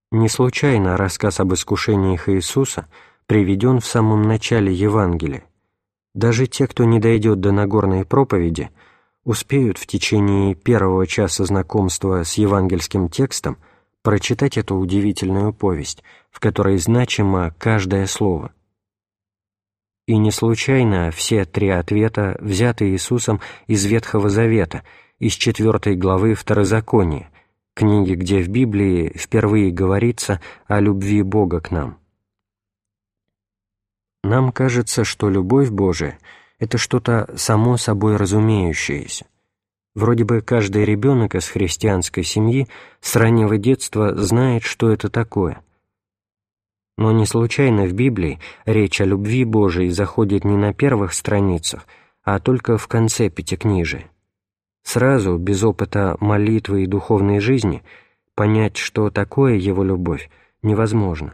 Не случайно рассказ об искушениях Иисуса приведен в самом начале Евангелия. Даже те, кто не дойдет до Нагорной проповеди, успеют в течение первого часа знакомства с евангельским текстом прочитать эту удивительную повесть, в которой значимо каждое слово. И не случайно все три ответа взяты Иисусом из Ветхого Завета, из 4 главы Второзакония, книги, где в Библии впервые говорится о любви Бога к нам. Нам кажется, что любовь Божия — это что-то само собой разумеющееся. Вроде бы каждый ребенок из христианской семьи с раннего детства знает, что это такое. Но не случайно в Библии речь о любви Божией заходит не на первых страницах, а только в конце Пятикнижия. Сразу, без опыта молитвы и духовной жизни, понять, что такое его любовь, невозможно.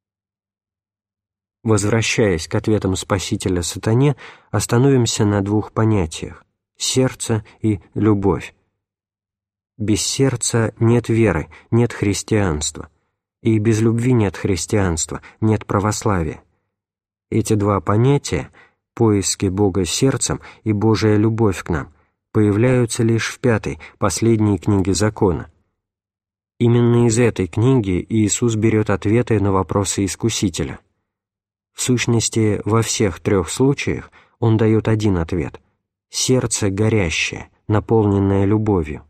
Возвращаясь к ответам Спасителя сатане, остановимся на двух понятиях – сердце и любовь. Без сердца нет веры, нет христианства, и без любви нет христианства, нет православия. Эти два понятия – поиски Бога сердцем и Божия любовь к нам – появляются лишь в 5, последней книге закона. Именно из этой книги Иисус берет ответы на вопросы Искусителя. В сущности, во всех 3 случаях Он дает один ответ – сердце горящее, наполненное любовью.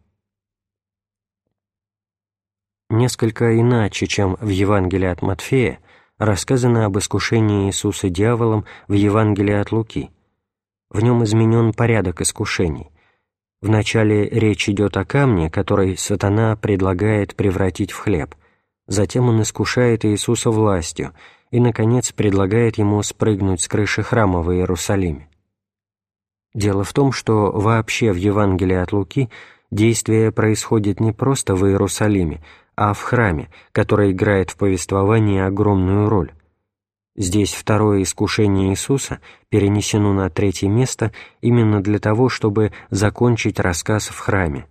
Несколько иначе, чем в Евангелии от Матфея, рассказано об искушении Иисуса дьяволом в Евангелии от Луки. В нем изменен порядок искушений. Вначале речь идет о камне, который сатана предлагает превратить в хлеб. Затем он искушает Иисуса властью и, наконец, предлагает ему спрыгнуть с крыши храма в Иерусалиме. Дело в том, что вообще в Евангелии от Луки действие происходит не просто в Иерусалиме, а в храме, который играет в повествовании огромную роль. Здесь второе искушение Иисуса перенесено на 3 место именно для того, чтобы закончить рассказ в храме.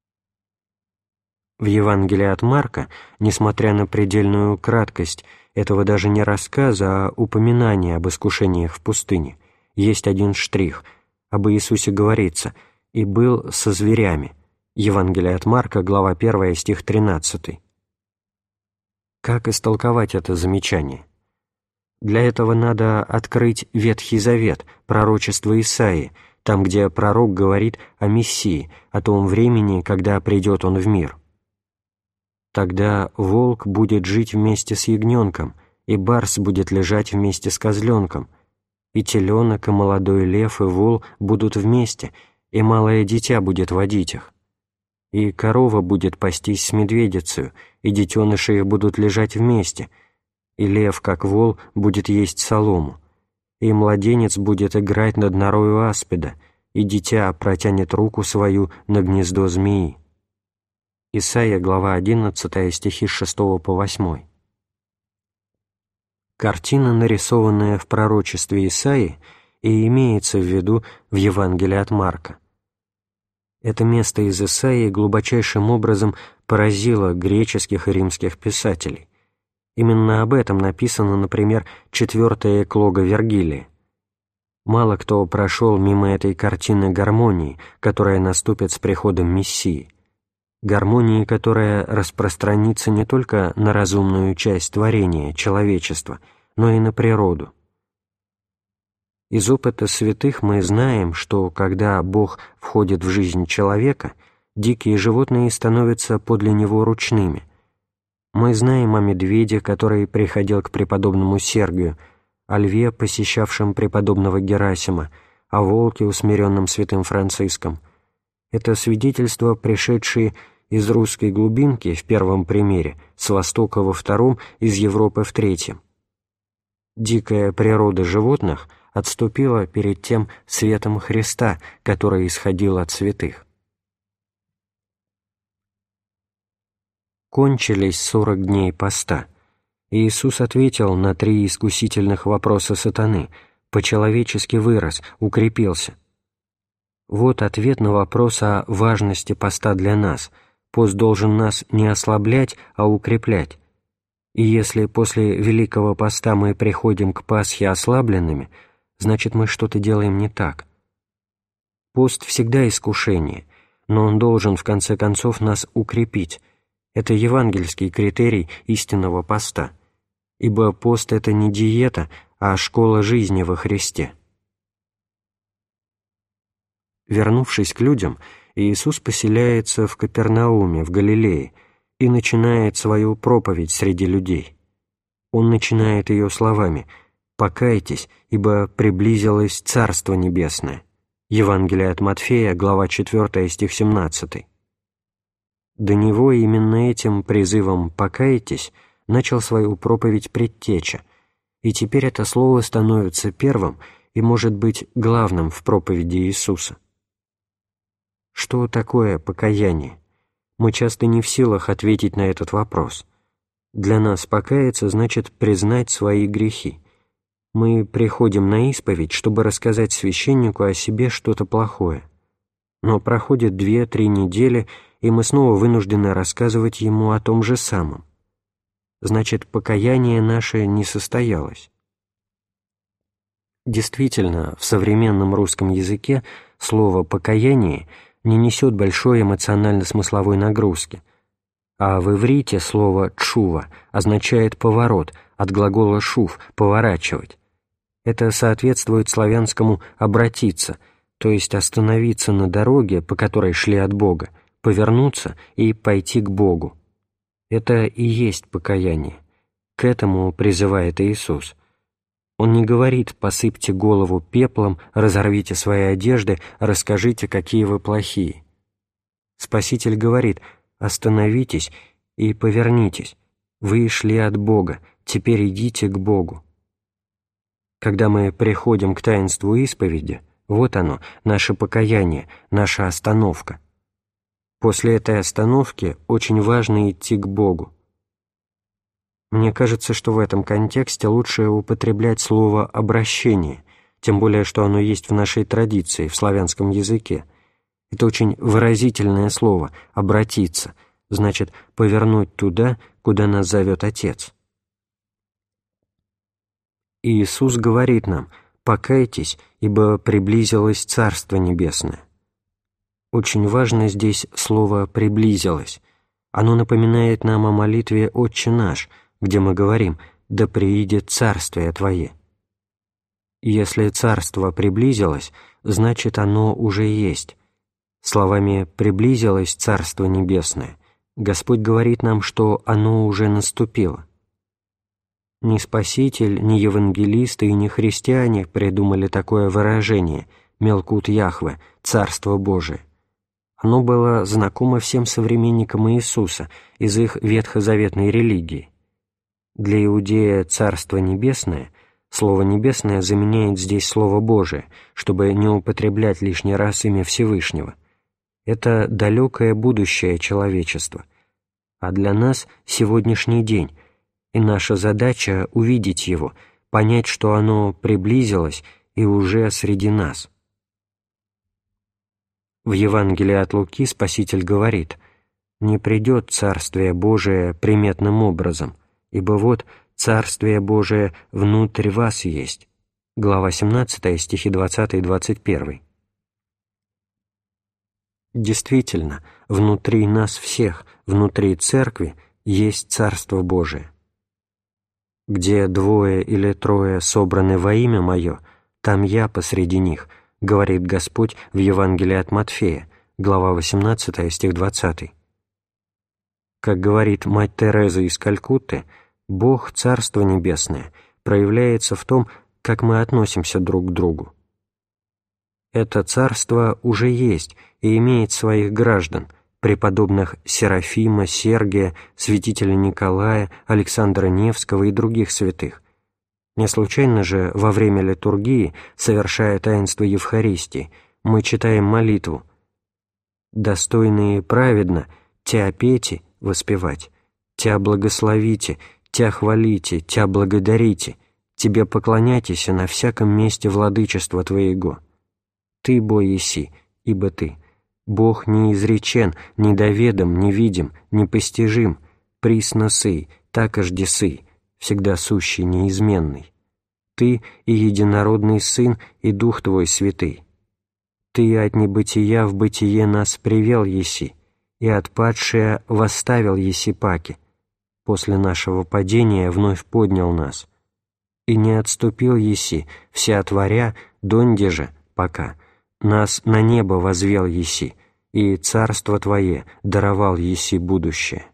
В Евангелии от Марка, несмотря на предельную краткость этого даже не рассказа, а упоминания об искушениях в пустыне, есть один штрих. Об Иисусе говорится «и был со зверями». Евангелие от Марка, глава 1, стих 13. Как истолковать это замечание? Для этого надо открыть Ветхий Завет, пророчество Исаии, там, где пророк говорит о Мессии, о том времени, когда придет он в мир. «Тогда волк будет жить вместе с ягненком, и барс будет лежать вместе с козленком, и теленок, и молодой лев, и вол будут вместе, и малое дитя будет водить их. И корова будет пастись с медведицею, и детеныши их будут лежать вместе, и лев, как вол, будет есть солому, и младенец будет играть над норою аспида, и дитя протянет руку свою на гнездо змеи». Исайя, глава 11, стихи с 6 по 8. Картина, нарисованная в пророчестве Исаии, и имеется в виду в Евангелии от Марка. Это место из Исаии глубочайшим образом поразило греческих и римских писателей. Именно об этом написано, например, 4-я эклога Вергилия. Мало кто прошел мимо этой картины гармонии, которая наступит с приходом Мессии. Гармонии, которая распространится не только на разумную часть творения, человечества, но и на природу. Из опыта святых мы знаем, что когда Бог входит в жизнь человека, дикие животные становятся подле него ручными. Мы знаем о медведе, который приходил к преподобному Сергию, о льве, посещавшем преподобного Герасима, о волке, усмиренном святым Франциском. Это свидетельства, пришедшие из русской глубинки в первом примере, с Востока во втором, из Европы в третьем. Дикая природа животных отступила перед тем светом Христа, который исходил от святых. Кончились 40 дней поста. Иисус ответил на 3 искусительных вопроса сатаны, по-человечески вырос, укрепился. Вот ответ на вопрос о важности поста для нас. Пост должен нас не ослаблять, а укреплять. И если после Великого Поста мы приходим к Пасхе ослабленными, значит, мы что-то делаем не так. Пост всегда искушение, но он должен, в конце концов, нас укрепить. Это евангельский критерий истинного поста, ибо пост — это не диета, а школа жизни во Христе. Вернувшись к людям, Иисус поселяется в Капернауме, в Галилее, и начинает свою проповедь среди людей. Он начинает ее словами: «Покайтесь, ибо приблизилось Царство Небесное». Евангелие от Матфея, глава 4, стих 17. До него именно этим призывом «покайтесь» начал свою проповедь Предтеча, и теперь это слово становится первым и может быть главным в проповеди Иисуса. Что такое покаяние? Мы часто не в силах ответить на этот вопрос. Для нас покаяться значит признать свои грехи. Мы приходим на исповедь, чтобы рассказать священнику о себе что-то плохое. Но проходит 2-3 недели, и мы снова вынуждены рассказывать ему о том же самом. Значит, покаяние наше не состоялось. Действительно, в современном русском языке слово «покаяние» не несет большой эмоционально-смысловой нагрузки, а в иврите слово «тшува» означает «поворот», от глагола «шув» — «поворачивать». Это соответствует славянскому «обратиться», то есть остановиться на дороге, по которой шли от Бога, повернуться и пойти к Богу. Это и есть покаяние. К этому призывает Иисус. Он не говорит: «Посыпьте голову пеплом, разорвите свои одежды, расскажите, какие вы плохие». Спаситель говорит: «Остановитесь и повернитесь. Вы шли от Бога, теперь идите к Богу». Когда мы приходим к таинству исповеди, вот оно, наше покаяние, наша остановка. После этой остановки очень важно идти к Богу. Мне кажется, что в этом контексте лучше употреблять слово «обращение», тем более, что оно есть в нашей традиции, в славянском языке. Это очень выразительное слово «обратиться», значит, повернуть туда, куда нас зовет Отец. И Иисус говорит нам: «Покайтесь, ибо приблизилось Царство Небесное». Очень важно здесь слово «приблизилось». Оно напоминает нам о молитве «Отче наш», где мы говорим: «Да приидет Царствие Твое». Если Царство приблизилось, значит, оно уже есть. Словами «приблизилось Царство Небесное» Господь говорит нам, что оно уже наступило. Ни Спаситель, ни евангелисты и ни христиане придумали такое выражение «Мелкут Яхве», «Царство Божие». Оно было знакомо всем современникам Иисуса из их ветхозаветной религии. Для иудея «Царство Небесное» слово «небесное» заменяет здесь слово «Божие», чтобы не употреблять лишний раз имя Всевышнего. Это далекое будущее человечества, а для нас сегодняшний день, и наша задача — увидеть его, понять, что оно приблизилось и уже среди нас. В Евангелии от Луки Спаситель говорит: «Не придет Царствие Божие приметным образом, ибо вот Царствие Божие внутрь вас есть». Глава 17, стихи 20 и 21. Действительно, внутри нас всех, внутри Церкви, есть Царство Божие. «Где 2 или 3 собраны во имя Мое, там Я посреди них», говорит Господь в Евангелии от Матфея, глава 18, стих 20. Как говорит мать Тереза из Калькутты, Бог, Царство Небесное, проявляется в том, как мы относимся друг к другу. Это царство уже есть и имеет своих граждан, преподобных Серафима, Сергия, святителя Николая, Александра Невского и других святых. Не случайно же во время литургии, совершая таинство Евхаристии, мы читаем молитву: «Достойно и праведно Тя пейте, воспевать, Тя благословите, Тя хвалите, Тя благодарите, Тебе поклоняйтесь на всяком месте владычества Твоего. Ты, Бо еси, ибо Ты, Бог неизречен, недоведом, невидим, непостижим, присно сый, так ожди Сы, всегда сущий, неизменный. Ты и единородный Сын, и Дух Твой Святый. Ты от небытия в бытие нас привел еси, и от падшия восставил еси паки. После нашего падения вновь поднял нас. И не отступил еси, вся творя, донде же, пока, нас на небо возвел еси, и царство Твое даровал еси будущее.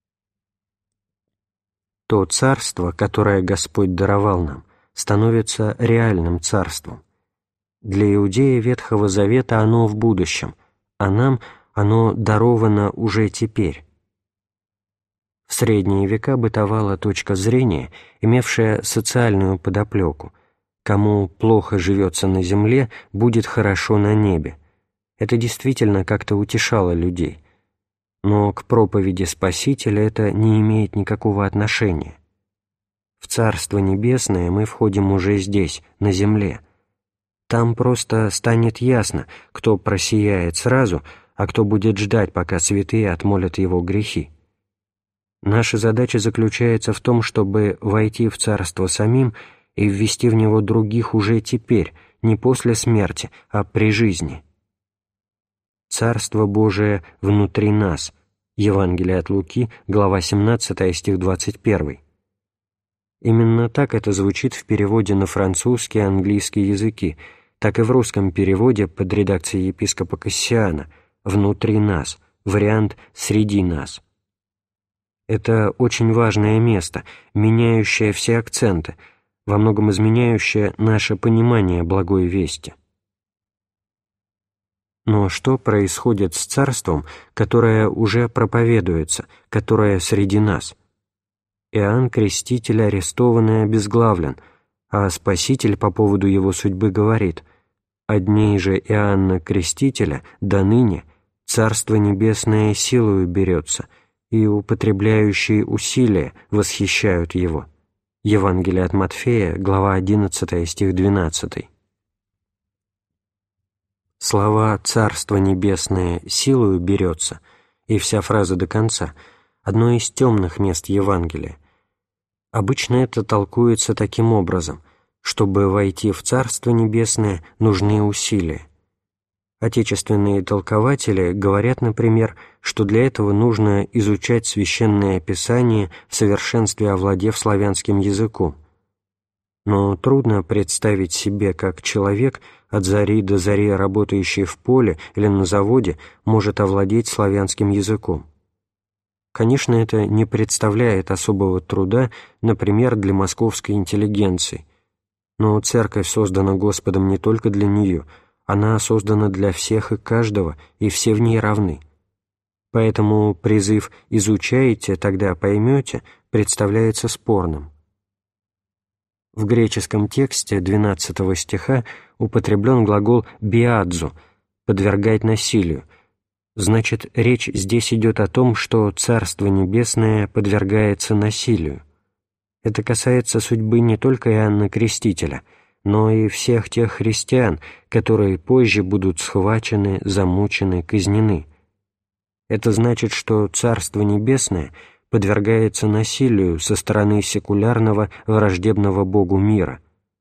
То царство, которое Господь даровал нам, становится реальным царством. Для иудея Ветхого Завета оно в будущем, а нам оно даровано уже теперь. В средние века бытовала точка зрения, имевшая социальную подоплеку. Кому плохо живется на земле, будет хорошо на небе. Это действительно как-то утешало людей. Но к проповеди Спасителя это не имеет никакого отношения. В Царство Небесное мы входим уже здесь, на земле. Там просто станет ясно, кто просияет сразу, а кто будет ждать, пока святые отмолят его грехи. Наша задача заключается в том, чтобы войти в Царство самим и ввести в него других уже теперь, не после смерти, а при жизни. Царство Божие внутри нас. Евангелие от Луки, глава 17, стих 21. Именно так это звучит в переводе на французский и английский языки, так и в русском переводе под редакцией епископа Кассиана «внутри нас», вариант «среди нас». Это очень важное место, меняющее все акценты, во многом изменяющее наше понимание благой вести. Но что происходит с царством, которое уже проповедуется, которое среди нас? Иоанн Креститель арестован и обезглавлен, а Спаситель по поводу его судьбы говорит: «От дней же Иоанна Крестителя до ныне Царство Небесное силою берется, и употребляющие усилия восхищают его». Евангелие от Матфея, глава 11, стих 12. Слова «Царство Небесное силою берется» и вся фраза до конца — одно из темных мест Евангелия. Обычно это толкуется таким образом: чтобы войти в Царство Небесное, нужны усилия. Отечественные толкователи говорят, например, что для этого нужно изучать Священное Писание в совершенстве овладев славянским языком. Но трудно представить себе, как человек, от зари до зари работающий в поле или на заводе, может овладеть славянским языком. Конечно, это не представляет особого труда, например, для московской интеллигенции. Но Церковь создана Господом не только для нее, она создана для всех и каждого, и все в ней равны. Поэтому призыв «изучайте, тогда поймете» представляется спорным. В греческом тексте 12 стиха употреблен глагол «биадзу» — «подвергать насилию». Значит, речь здесь идет о том, что Царство Небесное подвергается насилию. Это касается судьбы не только Иоанна Крестителя, но и всех тех христиан, которые позже будут схвачены, замучены, казнены. Это значит, что Царство Небесное подвергается насилию со стороны секулярного, враждебного Богу мира.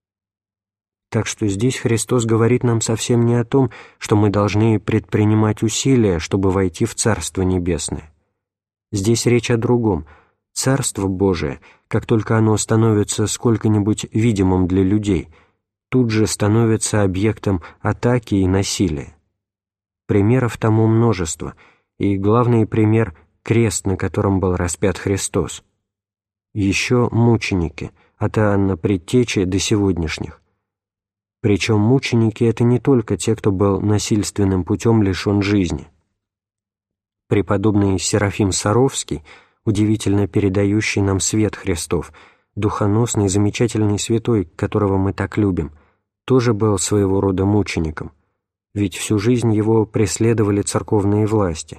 Так что здесь Христос говорит нам совсем не о том, что мы должны предпринимать усилия, чтобы войти в Царство Небесное. Здесь речь о другом. Царство Божие, как только оно становится сколько-нибудь видимым для людей, тут же становится объектом атаки и насилия. Примеров тому множество, и главный пример — крест, на котором был распят Христос. Еще мученики, от Иоанна Предтечи до сегодняшних. Причем мученики — это не только те, кто был насильственным путем лишен жизни. Преподобный Серафим Саровский, удивительно передающий нам свет Христов, духоносный, замечательный святой, которого мы так любим, тоже был своего рода мучеником, ведь всю жизнь его преследовали церковные власти.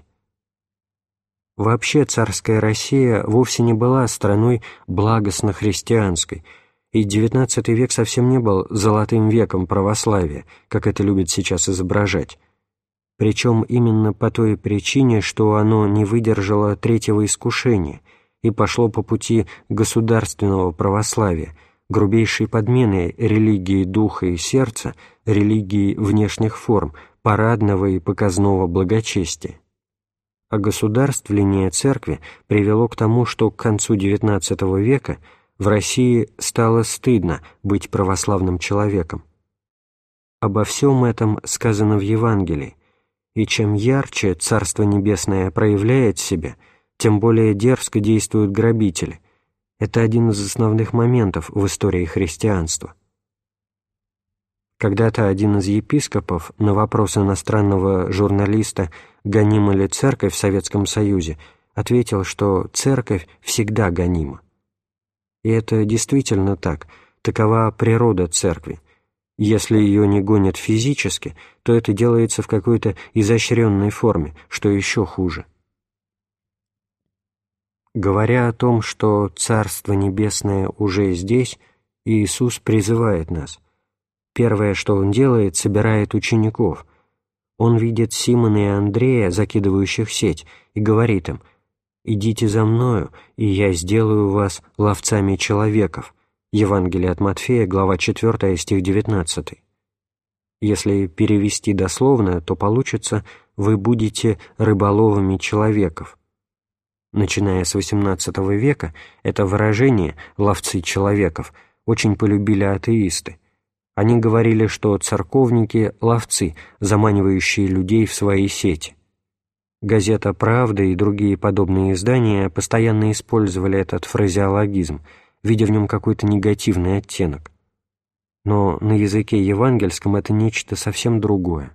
Вообще царская Россия вовсе не была страной благостно-христианской, и XIX век совсем не был золотым веком православия, как это любят сейчас изображать. Причем именно по той причине, что оно не выдержало третьего искушения и пошло по пути государственного православия, грубейшей подмены религии духа и сердца, религии внешних форм, парадного и показного благочестия. Огосударствление церкви привело к тому, что к концу XIX века в России стало стыдно быть православным человеком. Обо всем этом сказано в Евангелии, и чем ярче Царство Небесное проявляет себя, тем более дерзко действуют грабители. Это один из основных моментов в истории христианства. Когда-то один из епископов на вопрос иностранного журналиста, гонима ли церковь в Советском Союзе, ответил, что церковь всегда гонима. И это действительно так, такова природа церкви. Если ее не гонят физически, то это делается в какой-то изощренной форме, что еще хуже. Говоря о том, что Царство Небесное уже здесь, Иисус призывает нас. Первое, что Он делает, собирает учеников. Он видит Симона и Андрея, закидывающих сеть, и говорит им: «Идите за Мною, и Я сделаю вас ловцами человеков». Евангелие от Матфея, глава 4, стих 19. Если перевести дословно, то получится: «Вы будете рыболовами человеков». Начиная с XVIII века это выражение «ловцы человеков» очень полюбили атеисты. Они говорили, что церковники – ловцы, заманивающие людей в свои сети. Газета «Правда» и другие подобные издания постоянно использовали этот фразеологизм, видя в нем какой-то негативный оттенок. Но на языке евангельском это нечто совсем другое.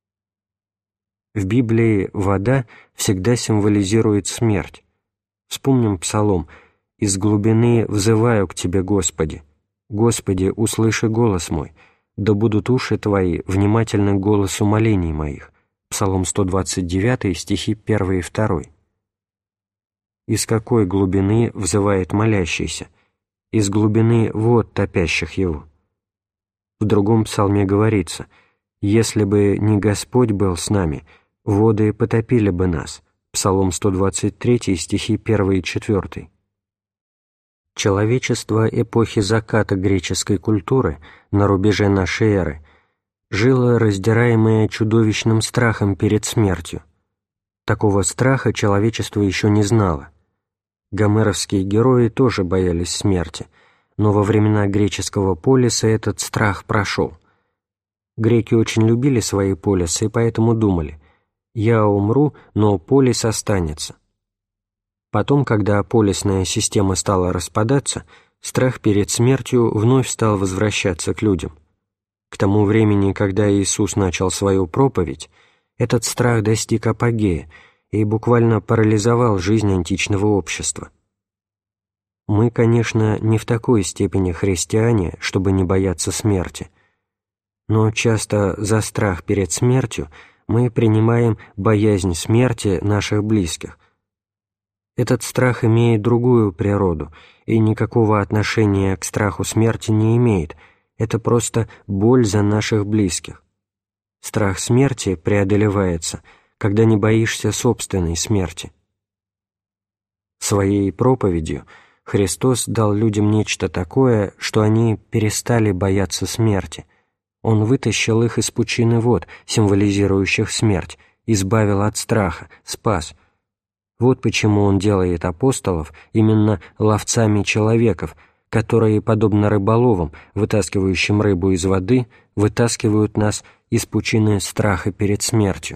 В Библии вода всегда символизирует смерть. Вспомним псалом: «Из глубины взываю к Тебе, Господи. Господи, услыши голос мой, да будут уши Твои внимательны к голосу молений моих». Псалом 129, стихи 1 и 2. Из какой глубины взывает молящийся? Из глубины вод, топящих его. В другом псалме говорится: «Если бы не Господь был с нами, воды потопили бы нас». Псалом 123, стихи 1 и 4. Человечество эпохи заката греческой культуры на рубеже нашей эры жило раздираемое чудовищным страхом перед смертью. Такого страха человечество еще не знало. Гомеровские герои тоже боялись смерти, но во времена греческого полиса этот страх прошел. Греки очень любили свои полисы и поэтому думали: «Я умру, но полис останется». Потом, когда полисная система стала распадаться, страх перед смертью вновь стал возвращаться к людям. К тому времени, когда Иисус начал свою проповедь, этот страх достиг апогея и буквально парализовал жизнь античного общества. Мы, конечно, не в такой степени христиане, чтобы не бояться смерти, но часто за страх перед смертью мы принимаем боязнь смерти наших близких. Этот страх имеет другую природу и никакого отношения к страху смерти не имеет, это просто боль за наших близких. Страх смерти преодолевается, когда не боишься собственной смерти. Своей проповедью Христос дал людям нечто такое, что они перестали бояться смерти. Он вытащил их из пучины вод, символизирующих смерть, избавил от страха, спас. Вот почему Он делает апостолов именно ловцами человеков, которые, подобно рыболовам, вытаскивающим рыбу из воды, вытаскивают нас из пучины страха перед смертью.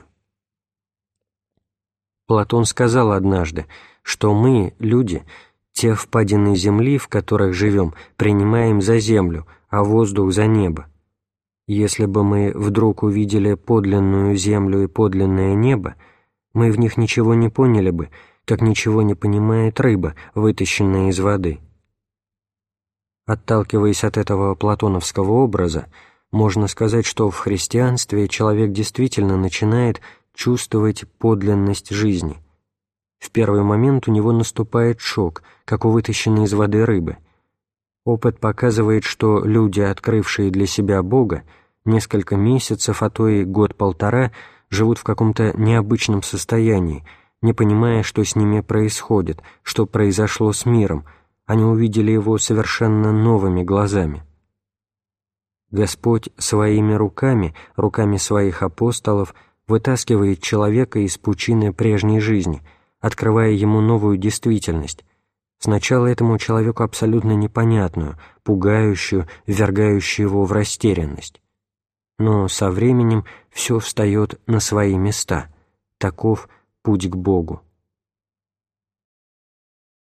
Платон сказал однажды, что мы, люди, те впадины земли, в которых живем, принимаем за землю, а воздух за небо. Если бы мы вдруг увидели подлинную землю и подлинное небо, мы в них ничего не поняли бы, как ничего не понимает рыба, вытащенная из воды. Отталкиваясь от этого платоновского образа, можно сказать, что в христианстве человек действительно начинает чувствовать подлинность жизни. В первый момент у него наступает шок, как у вытащенной из воды рыбы. Опыт показывает, что люди, открывшие для себя Бога, несколько месяцев, а то и год-полтора, живут в каком-то необычном состоянии, не понимая, что с ними происходит, что произошло с миром, они увидели его совершенно новыми глазами. Господь своими руками, руками своих апостолов, вытаскивает человека из пучины прежней жизни, открывая ему новую действительность, сначала этому человеку абсолютно непонятную, пугающую, ввергающую его в растерянность. Но со временем все встает на свои места. Таков путь к Богу.